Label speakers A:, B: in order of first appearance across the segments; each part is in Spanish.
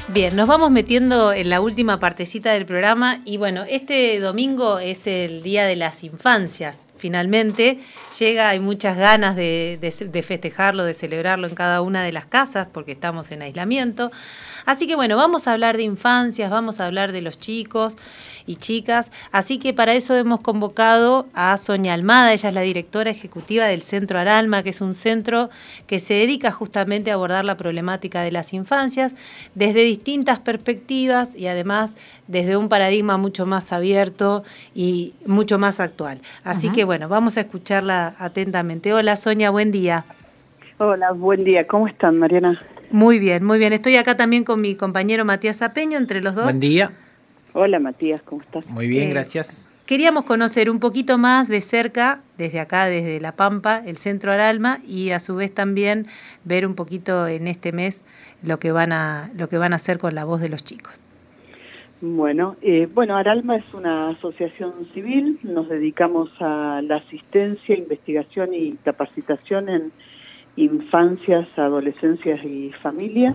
A: Bien, nos vamos metiendo en la última partecita del programa y bueno, este domingo es el Día de las Infancias. Finalmente llega, hay muchas ganas de festejarlo, de celebrarlo en cada una de las casas porque estamos en aislamiento. Así que bueno, vamos a hablar de infancias, vamos a hablar de los chicos y chicas. Así que para eso hemos convocado a Sonia Almada, ella es la directora ejecutiva del Centro Aralma, que es un centro que se dedica justamente a abordar la problemática de las infancias desde distintas perspectivas y además desde un paradigma mucho más abierto y mucho más actual. Así que bueno, vamos a escucharla atentamente. Hola Sonia, buen día.
B: Hola, buen día. ¿Cómo están, Mariana?
A: Muy bien, muy bien. Estoy acá también con mi compañero Matías Apeño, entre los dos.
C: Buen día.
B: Hola, Matías, ¿cómo estás?
C: Muy bien, gracias.
A: Queríamos conocer un poquito más de cerca, desde acá, desde La Pampa, el Centro Aralma, y a su vez también ver un poquito en este mes lo que van a hacer con la voz de los chicos.
B: Bueno, Aralma es una asociación civil, nos dedicamos a la asistencia, investigación y capacitación en infancias, adolescencias y familias.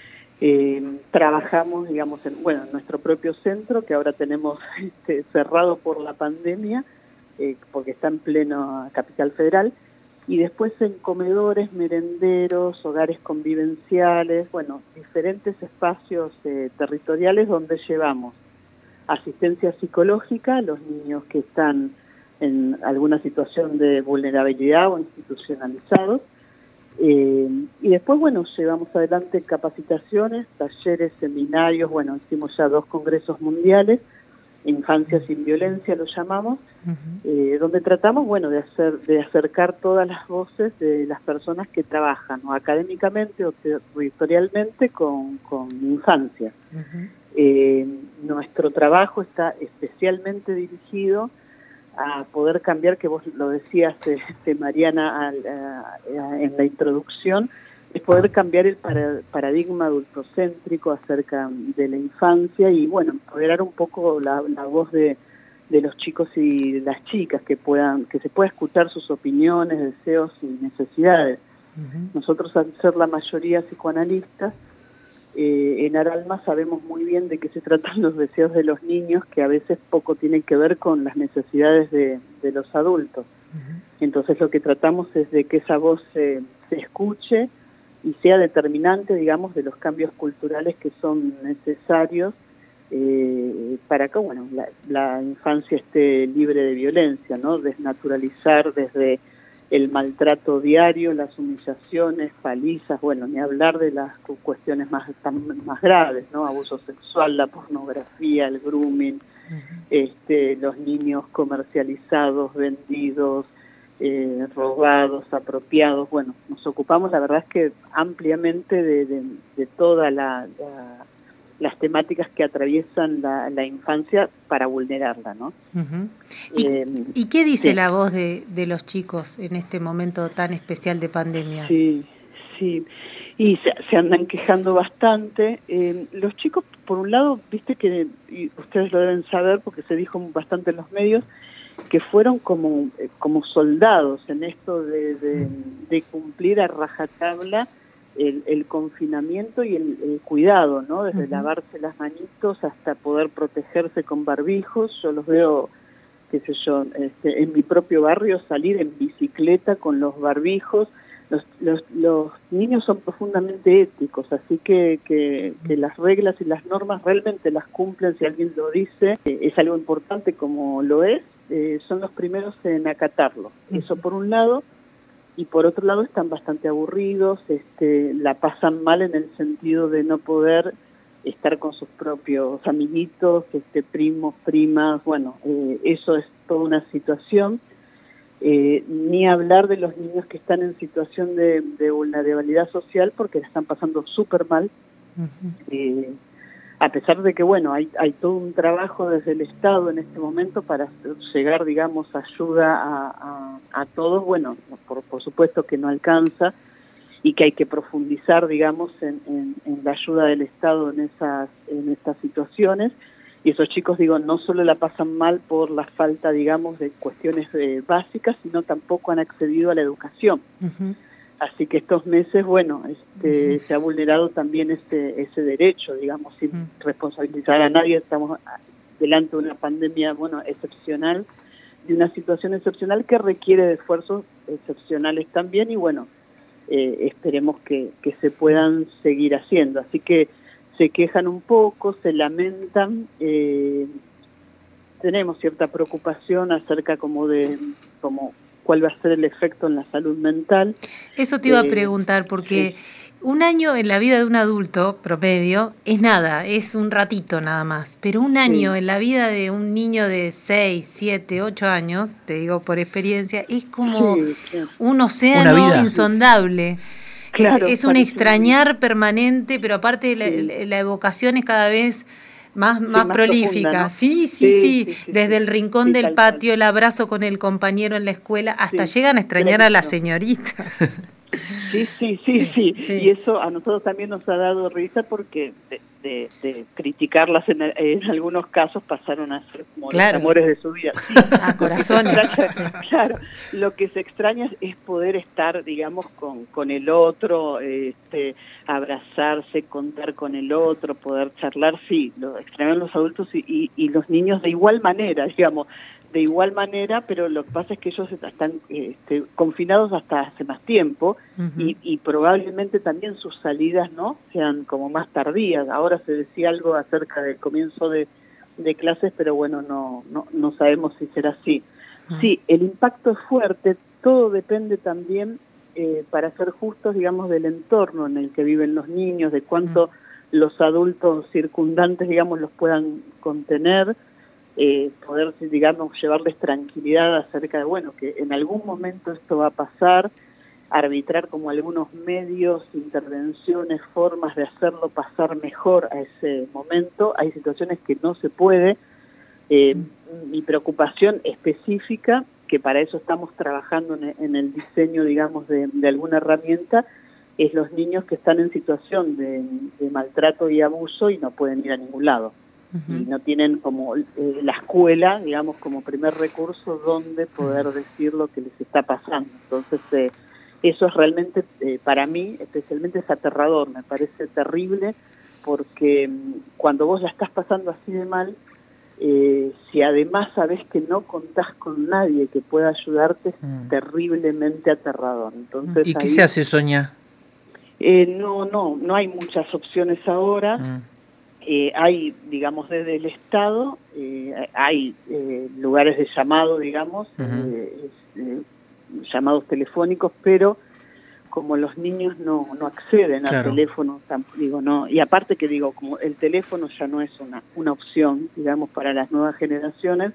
B: Trabajamos, digamos, en nuestro propio centro, que ahora tenemos cerrado por la pandemia, porque está en pleno Capital Federal, y después en comedores, merenderos, hogares convivenciales, diferentes espacios territoriales donde llevamos asistencia psicológica a los niños que están en alguna situación de vulnerabilidad o institucionalizados. Y después, llevamos adelante capacitaciones, talleres, seminarios, hicimos ya 2 congresos mundiales, Infancia sin Violencia lo llamamos, donde tratamos, de acercar todas las voces de las personas que trabajan, o académicamente o territorialmente con infancia. Nuestro trabajo está especialmente dirigido a poder cambiar, que vos lo decías, Mariana, en la introducción, es poder cambiar el paradigma adultocéntrico acerca de la infancia y, empoderar un poco la voz de los chicos y las chicas, que se pueda escuchar sus opiniones, deseos y necesidades. Nosotros, al ser la mayoría psicoanalistas, en Aralma sabemos muy bien de qué se tratan los deseos de los niños, que a veces poco tienen que ver con las necesidades de los adultos. Entonces lo que tratamos es de que esa voz se escuche y sea determinante, digamos, de los cambios culturales que son necesarios para que la infancia esté libre de violencia, ¿no? Desnaturalizar desde el maltrato diario, las humillaciones, palizas, ni hablar de las cuestiones más graves, ¿no? Abuso sexual, la pornografía, el grooming, los niños comercializados, vendidos, robados, apropiados. Nos ocupamos, la verdad es que ampliamente de todas las temáticas que atraviesan la infancia para vulnerarla, ¿no?
A: ¿Y qué dice la voz de los chicos en este momento tan especial de pandemia?
B: Sí, y se andan quejando bastante. Los chicos, por un lado, viste que, y ustedes lo deben saber porque se dijo bastante en los medios, que fueron como soldados en esto de cumplir a rajatabla el confinamiento y el cuidado, ¿no? Desde lavarse las manitos hasta poder protegerse con barbijos. Yo los veo, en mi propio barrio salir en bicicleta con los barbijos. Los niños son profundamente éticos, así que las reglas y las normas realmente las cumplen. Si alguien lo dice, es algo importante como lo es, son los primeros en acatarlo. Eso por un lado. Y por otro lado están bastante aburridos, la pasan mal en el sentido de no poder estar con sus propios amiguitos, primos, primas, eso es toda una situación. Ni hablar de los niños que están en situación de vulnerabilidad social porque la están pasando súper mal. A pesar de que, hay todo un trabajo desde el Estado en este momento para llegar, digamos, ayuda a todos, por supuesto que no alcanza y que hay que profundizar, digamos, en la ayuda del Estado en estas situaciones. Y esos chicos, no solo la pasan mal por la falta, digamos, de cuestiones básicas, sino tampoco han accedido a la educación. Así que estos meses, bueno, se ha vulnerado también ese derecho, digamos, sin responsabilizar a nadie. Estamos delante de una pandemia, bueno, excepcional, de una situación excepcional que requiere de esfuerzos excepcionales también, y bueno, esperemos que se puedan seguir haciendo. Así que se quejan un poco, se lamentan, tenemos cierta preocupación acerca como cuál va a ser el efecto en la salud mental.
A: Eso te iba a preguntar, porque un año en la vida de un adulto promedio es nada, es un ratito nada más, pero un año en la vida de un niño de 6, 7, 8 años, te digo por experiencia, es como un océano insondable.
B: Claro,
A: es un extrañar permanente, pero aparte la evocación es cada vez más prolífica.
B: Profunda, ¿no?
A: Sí. Desde el rincón del patio, el abrazo con el compañero en la escuela, hasta llegan a extrañar a las señoritas.
B: Sí. Y eso a nosotros también nos ha dado risa porque de criticarlas en algunos casos pasaron a ser como los amores de su vida. Sí,
A: a corazones.
B: Claro, lo que se extraña es poder estar, digamos, con el otro, abrazarse, contar con el otro, poder charlar. Sí, lo extrañan los adultos y los niños de igual manera, digamos. De igual manera, pero lo que pasa es que ellos están confinados hasta hace más tiempo y probablemente también sus salidas no sean como más tardías. Ahora se decía algo acerca del comienzo de clases, pero bueno, no sabemos si será así. Sí, el impacto es fuerte, todo depende también, para ser justos, digamos, del entorno en el que viven los niños, de cuánto los adultos circundantes, digamos, los puedan contener. Poder, digamos, llevarles tranquilidad acerca de, bueno, que en algún momento esto va a pasar, arbitrar como algunos medios, intervenciones, formas de hacerlo pasar mejor a ese momento. Hay situaciones que no se puede. Mi preocupación específica, que para eso estamos trabajando en el diseño, digamos, de alguna herramienta, es los niños que están en situación de maltrato y abuso y no pueden ir a ningún lado. Y no tienen como la escuela, digamos, como primer recurso donde poder decir lo que les está pasando. Entonces, eso es realmente, para mí, especialmente es aterrador, me parece terrible, porque cuando vos la estás pasando así de mal, si además sabés que no contás con nadie que pueda ayudarte, es terriblemente aterrador. Entonces,
C: ¿y qué se hace, Sonia?
B: No hay muchas opciones ahora. Hay, digamos, desde el Estado, hay lugares de llamado, digamos, llamados telefónicos, pero como los niños no acceden al teléfono, no, y aparte que digo, como el teléfono ya no es una opción, digamos, para las nuevas generaciones,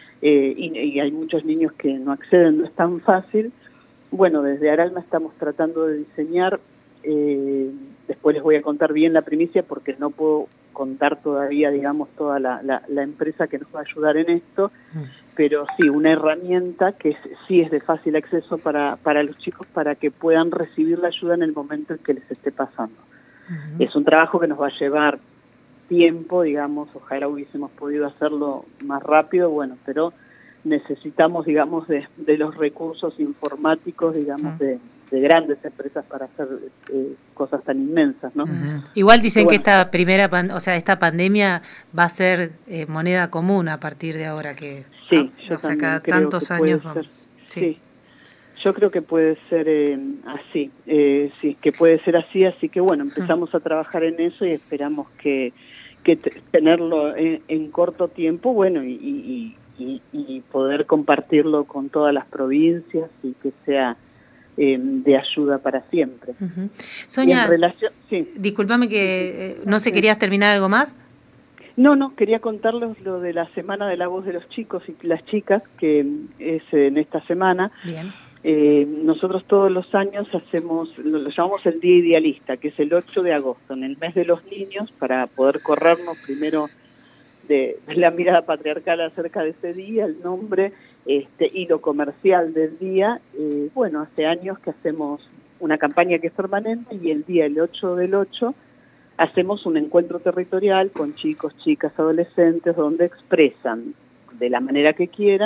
B: y hay muchos niños que no acceden, no es tan fácil. Bueno, desde Aralma estamos tratando de diseñar, después les voy a contar bien la primicia porque no puedo contar todavía, digamos, toda la empresa que nos va a ayudar en esto, pero sí, una herramienta que sí es de fácil acceso para los chicos para que puedan recibir la ayuda en el momento en que les esté pasando. Es un trabajo que nos va a llevar tiempo, digamos, ojalá hubiésemos podido hacerlo más rápido, bueno, pero necesitamos, digamos, de los recursos informáticos, digamos, de grandes empresas para hacer cosas tan inmensas, ¿no?
A: Igual dicen que esta esta pandemia va a ser moneda común a partir de ahora, que cada tantos años vamos.
B: Sí, yo creo que puede ser así, sí, que puede ser así que bueno, empezamos a trabajar en eso y esperamos que tenerlo en corto tiempo, bueno, y poder compartirlo con todas las provincias y que sea de ayuda para siempre.
A: Sonia, discúlpame que no sé, ¿querías terminar algo más?
B: No, quería contarles lo de la Semana de la Voz de los Chicos y las Chicas, que es en esta semana.
A: Bien.
B: Nosotros todos los años lo llamamos el Día Idealista, que es el 8 de agosto, en el mes de los niños, para poder corrernos primero de la mirada patriarcal acerca de ese día, el nombre y lo comercial del día. Bueno, hace años que hacemos una campaña que es permanente y el día, el 8 del 8, hacemos un encuentro territorial con chicos, chicas, adolescentes, donde expresan de la manera que quieran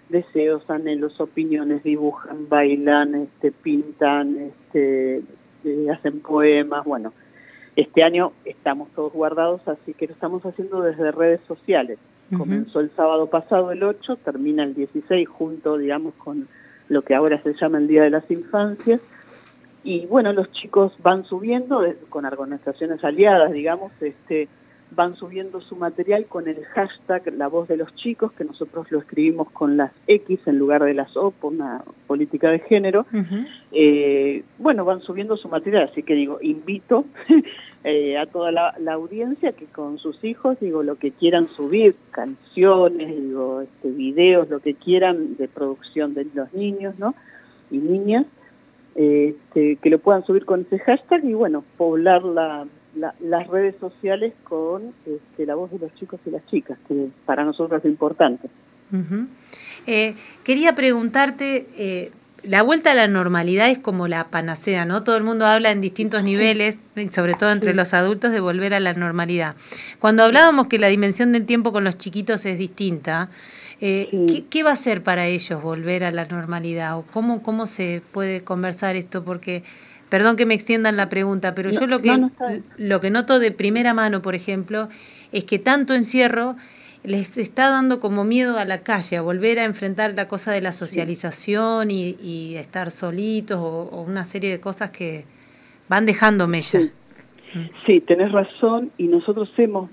B: deseos, anhelos, opiniones, dibujan, bailan, pintan, hacen poemas. Bueno, este año estamos todos guardados, así que lo estamos haciendo desde redes sociales. Comenzó el sábado pasado, el 8, termina el 16, junto, digamos, con lo que ahora se llama el Día de las Infancias. Y bueno, los chicos van subiendo, con organizaciones aliadas, digamos, van subiendo su material con el hashtag La Voz de los Chicos, que nosotros lo escribimos con las X en lugar de las O, por una política de género. Bueno, van subiendo su material, así que digo, invito a toda la audiencia que con sus hijos, digo, lo que quieran subir, canciones, digo, videos, lo que quieran de producción de los niños, ¿no? Y niñas, que lo puedan subir con ese hashtag y bueno, poblar las redes sociales con la voz de los chicos y las chicas, que para nosotros es importante.
A: Quería preguntarte, la vuelta a la normalidad es como la panacea, ¿no? Todo el mundo habla en distintos niveles, sobre todo entre los adultos, de volver a la normalidad. Cuando hablábamos que la dimensión del tiempo con los chiquitos es distinta, ¿qué va a ser para ellos volver a la normalidad? ¿O cómo se puede conversar esto? Porque, perdón que me extiendan la pregunta, pero yo lo que noto de primera mano, por ejemplo, es que tanto encierro les está dando como miedo a la calle, a volver a enfrentar la cosa de la socialización y estar solitos o una serie de cosas que van dejando mella.
B: Sí, tenés razón, y nosotros hemos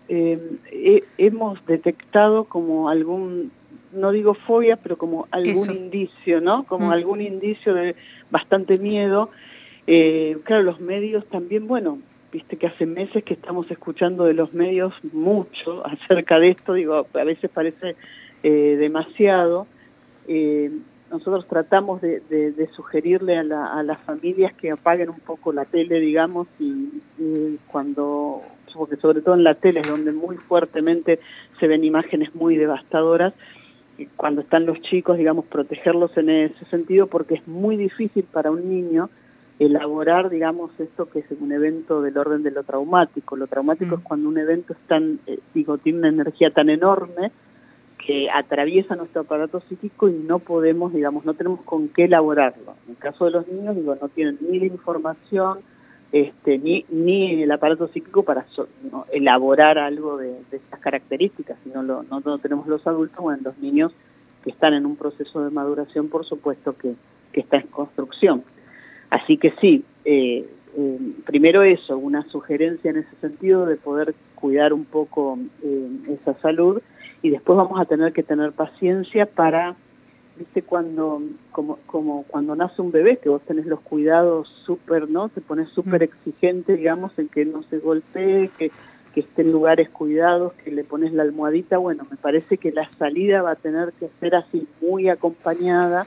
B: detectado como algún, no digo fobia, pero como algún indicio, ¿no? Como algún indicio de bastante miedo. Claro, los medios también, bueno, viste que hace meses que estamos escuchando de los medios mucho acerca de esto, digo, a veces parece demasiado. Nosotros tratamos de sugerirle a las familias que apaguen un poco la tele, digamos, y cuando, porque sobre todo en la tele es donde muy fuertemente se ven imágenes muy devastadoras, y cuando están los chicos, digamos, protegerlos en ese sentido, porque es muy difícil para un niño elaborar, digamos, esto que es un evento del orden de lo traumático. Lo traumático es cuando un evento es tan, tiene una energía tan enorme que atraviesa nuestro aparato psíquico y no podemos, digamos, no tenemos con qué elaborarlo. En el caso de los niños, digo, no tienen ni la información, ni el aparato psíquico para elaborar algo de estas características, sino no tenemos los adultos. Bueno, los niños que están en un proceso de maduración, por supuesto que está en construcción. Así que sí, primero eso, una sugerencia en ese sentido de poder cuidar un poco esa salud, y después vamos a tener que tener paciencia para, viste, cuando cuando nace un bebé, que vos tenés los cuidados súper, ¿no? Te pones súper exigente, digamos, en que no se golpee, que esté en lugares cuidados, que le pones la almohadita. Bueno, me parece que la salida va a tener que ser así, muy acompañada,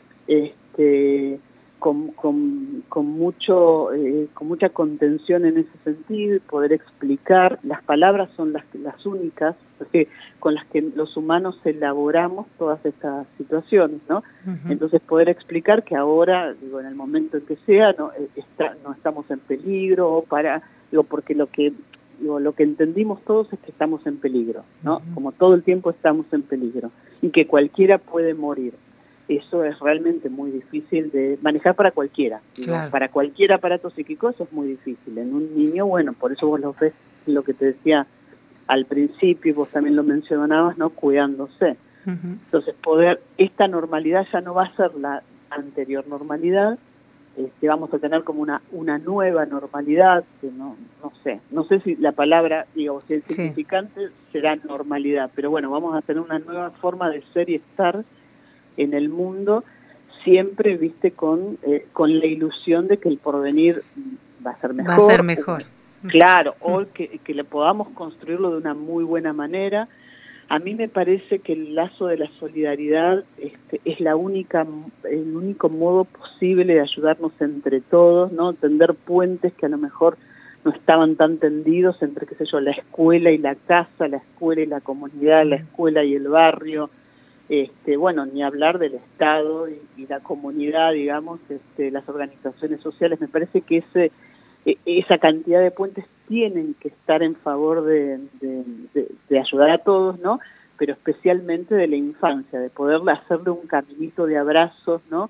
B: con mucha contención en ese sentido, y poder explicar. Las palabras son las únicas con las que los humanos elaboramos todas estas situaciones, ¿no? Entonces poder explicar que ahora, digo, en el momento en que sea, no estamos en peligro, porque lo que entendimos todos es que estamos en peligro, ¿no? Como todo el tiempo estamos en peligro, y que cualquiera puede morir. Eso es realmente muy difícil de manejar para cualquiera. Claro. Para cualquier aparato psíquico eso es muy difícil. En un niño, bueno, por eso vos lo ves, lo que te decía al principio, y vos también lo mencionabas, ¿no? Cuidándose. Entonces, esta normalidad ya no va a ser la anterior normalidad, vamos a tener como una nueva normalidad, que no sé si la palabra, digamos, si el significante será normalidad, pero bueno, vamos a tener una nueva forma de ser y estar en el mundo, siempre, viste, con la ilusión de que el porvenir va a ser mejor.
A: Va a ser mejor.
B: Claro, o que le podamos construirlo de una muy buena manera. A mí me parece que el lazo de la solidaridad es el único modo posible de ayudarnos entre todos, ¿no? Tender puentes que a lo mejor no estaban tan tendidos entre, qué sé yo, la escuela y la casa, la escuela y la comunidad, la escuela y el barrio. Bueno, ni hablar del Estado y la comunidad, digamos, las organizaciones sociales. Me parece que esa cantidad de puentes tienen que estar en favor de ayudar a todos, ¿no? pero especialmente de la infancia, de poderle hacerle un caminito de abrazos, ¿no?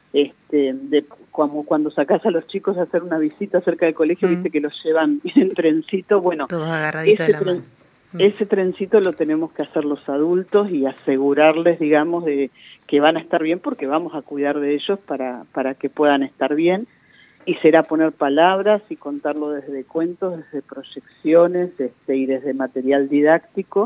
B: Como cuando sacás a los chicos a hacer una visita cerca del colegio, viste que los llevan en trencito, bueno,
A: todos agarraditos de la mano.
B: Ese trencito lo tenemos que hacer los adultos y asegurarles, digamos, de que van a estar bien, porque vamos a cuidar de ellos para que puedan estar bien, y será poner palabras y contarlo desde cuentos, desde proyecciones, y desde material didáctico,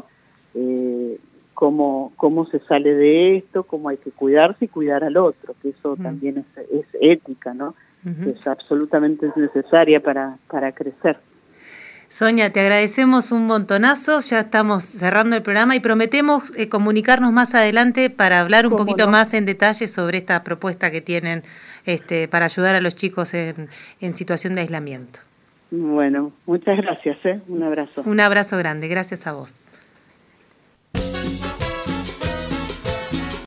B: cómo se sale de esto, cómo hay que cuidarse y cuidar al otro, que eso también es ética, ¿no? Que es absolutamente necesaria para crecer.
A: Sonia, te agradecemos un montonazo, ya estamos cerrando el programa y prometemos comunicarnos más adelante para hablar un poquito más en detalle sobre esta propuesta que tienen para ayudar a los chicos en situación de aislamiento.
B: Bueno, muchas gracias, un abrazo.
A: Un abrazo grande, gracias a vos.